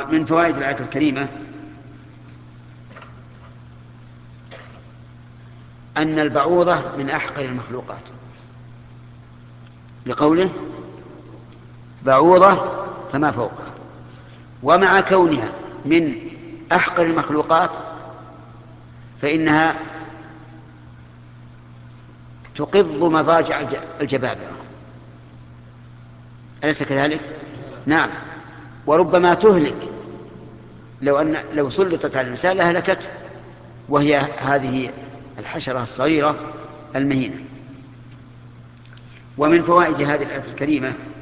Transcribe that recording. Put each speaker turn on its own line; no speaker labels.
ومن فوائد الآية الكريمة أن البعوضة من أحقر المخلوقات، لقوله بعوضة فما فوقها. ومع كونها من أحقر المخلوقات فإنها تقض مضاجع الجبابرة، أليس كذلك؟ نعم. وربما تهلك، لو سلطت على الإنسان لهلكته، وهي هذه الحشرة الصغيرة المهينة. ومن فوائد هذه الآية الكريمة